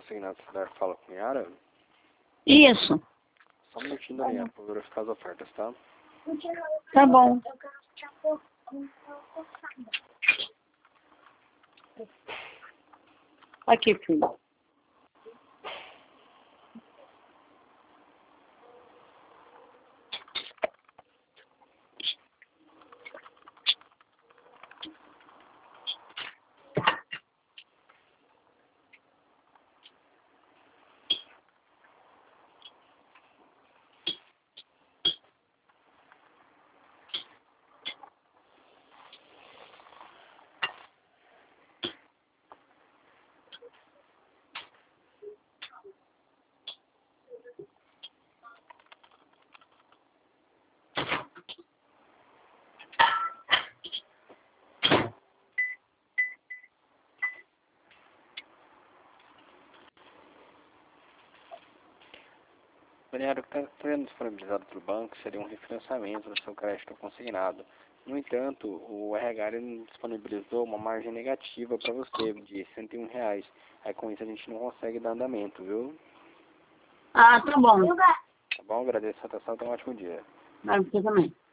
consignado celular fala com Yara? Isso. Só um minutinho, Daniela, pra verificar as ofertas, tá? Tá bom. Aqui, filho. Daniela, o que está sendo disponibilizado pelo banco seria um refinanciamento do seu crédito consignado. No entanto, o RH ele disponibilizou uma margem negativa para você de R$ 101. Aí com isso a gente não consegue dar andamento, viu? Ah, tá bom. Tá bom? Agradeço a atenção, tenha um ótimo dia. Vai você também.